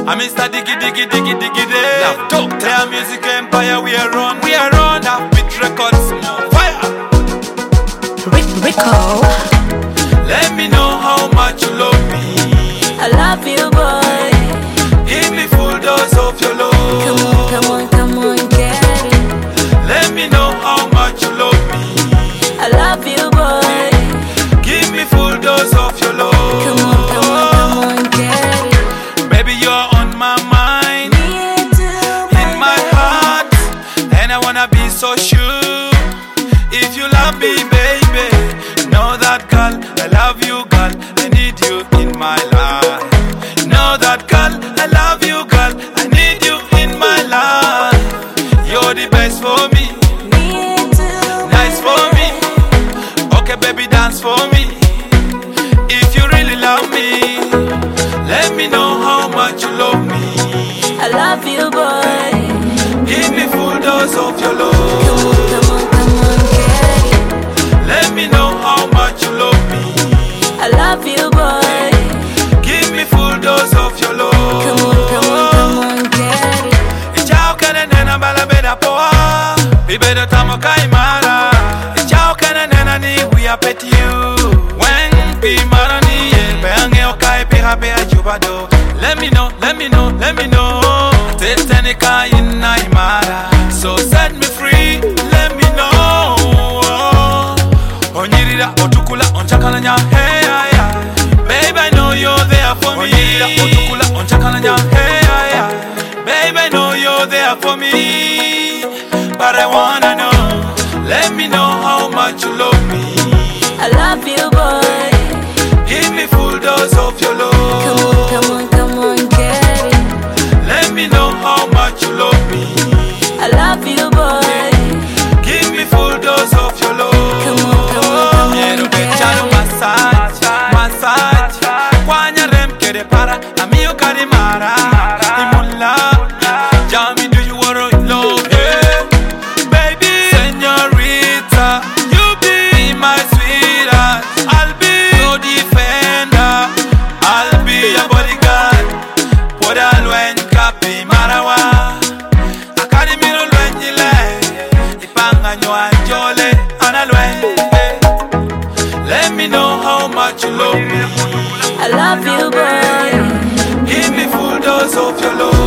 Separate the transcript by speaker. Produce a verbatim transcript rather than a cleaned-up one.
Speaker 1: I'm Mister Diggy Diggy Diggy Diggy Day. Love talk. Their music empire we are on, we are on. Love beat records, more fire.
Speaker 2: Rick Rico.
Speaker 1: Let me know how much you love me.
Speaker 2: I love you, boy.
Speaker 1: Give me full dose of your love.
Speaker 2: Come on, come on, come on, get it.
Speaker 1: Let me know how much you love me.
Speaker 2: I love you, boy.
Speaker 1: Give me full dose of your love.
Speaker 2: Come on, come on, come on, get it.
Speaker 1: Baby, you're on my mind,
Speaker 2: Me too,
Speaker 1: in my heart, and I wanna be so sure. If you love me, baby, know that, girl, I love you, girl. I need you in my life. Know that, girl, I love you, girl. I need you in my life. You're the best for me,
Speaker 2: me too,
Speaker 1: nice for me. Okay, baby, dance for me. If you really love me, let me know how much you love me.
Speaker 2: I love you, boy.
Speaker 1: Give me full dose of your
Speaker 2: Come
Speaker 1: love.
Speaker 2: on, come on, come on, get it.
Speaker 1: Let me know how much you love me.
Speaker 2: I love you, boy.
Speaker 1: Give me full dose of your love.
Speaker 2: Come on, come on, come on, get it.
Speaker 1: Ichao kene nena bala beda poa. Ibedo tamo kaimara. Ichao kene nena ni we are pet you. When be marani ye beange okai piha piha jubado. Let me know, let me know, let me know. Tetenika ina imara. So set me free, let me know. Onyirira otukula onchakalanya hey ay ay. Babe, I know you're there for me. Onyirira otukula onchakalanya hey ay ay. Babe, I know you're there for me. But I wanna know, let me know how much you love me.
Speaker 2: I love you, boy.
Speaker 1: Give me full dose of your love.
Speaker 2: Come on, come on, come on, get it.
Speaker 1: Let me know how much you love me.
Speaker 2: I love you, boy.
Speaker 1: Give me full dose of your love.
Speaker 2: Come on, come on, come on,
Speaker 1: Quiero
Speaker 2: get
Speaker 1: echar un
Speaker 2: it.
Speaker 1: massage, massage. Kwanya rem kere para, amigo karimara. Imulla, Jami, do you wanna love? Hey, baby, señorita, you be my sweetheart. I'll be your defender. I'll be your bodyguard. Poda luen kapi marawa. Akari miro luen jile. Ipanga nyoa jole ana luen. Let me know how much you love me.
Speaker 2: I love you, boy.
Speaker 1: Give me full dose of your love.